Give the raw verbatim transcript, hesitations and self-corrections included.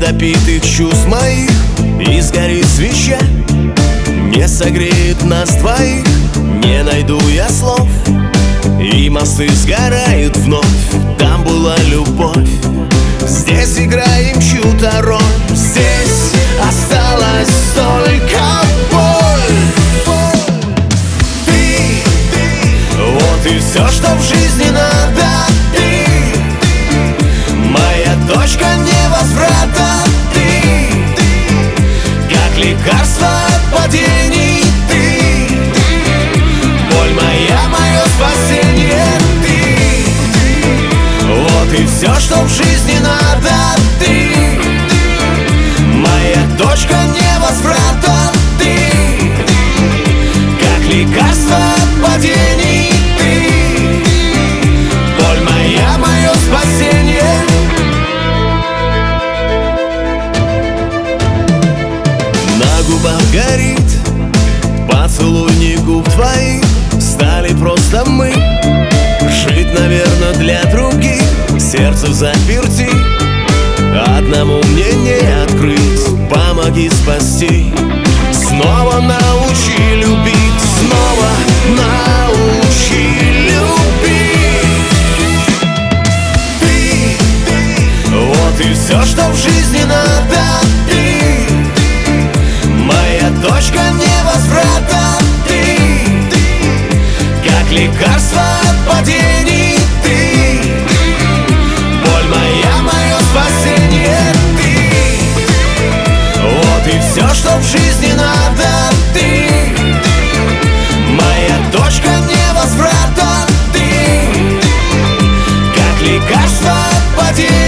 недопитых чувств моих, и сгорит свеча, не согреет нас двоих. Не найду я слов, и мосты сгорают вновь. Там была любовь, здесь играем чью-то роль. Здесь осталась только боль. Ты, вот и все, что в жизни надо. Ты, моя точка невозврата. Ты, как лекарство от падений. Ты, боль моя, мое спасение. Ты, вот и все, что в жизни надо. Ты, моя точка невозврата. Ты, как лекарство от падений. Ты, боль моя, мое спасение. На губах горит поцелуй не губ твоих. Стали просто мы жить, наверное, для других. Сердце в заперти, одному мне не открыть. Помоги спасти, снова научи любить. Снова научи любить. Ты, вот и все, что в жизни надо. Ты, моя точка невозврата. Ты, как лекарство от падений. Ты, боль моя, мое спасение. Ты, вот и все, что в жизни надо. Ты, моя точка невозврата. Ты, как лекарство от падений.